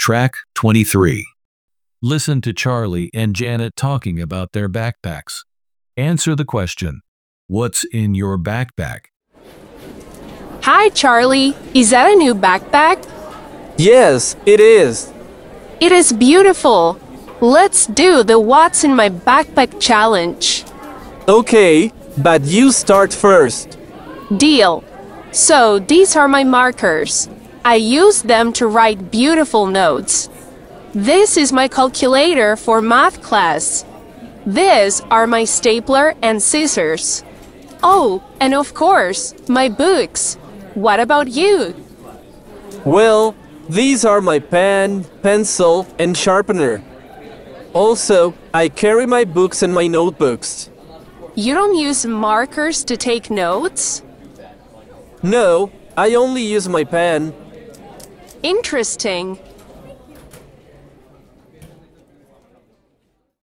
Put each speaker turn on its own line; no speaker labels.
Track 23. Listen to Charlie and Janet talking about their backpacks. Answer the question, what's in your backpack?
Hi, Charlie. Is that a new backpack?
Yes, it is.
It is beautiful. Let's do the What's in My Backpack challenge.
Okay, but you start first.
Deal. So, these are my markers. I use them to write beautiful notes. This is my calculator for math class. These are my stapler and scissors. Oh, and of course, my books. What about you?
Well, these are my pen, pencil, and sharpener. Also, I carry my books and my notebooks.
You don't use markers to take notes?
No, I only use my pen.
Interesting.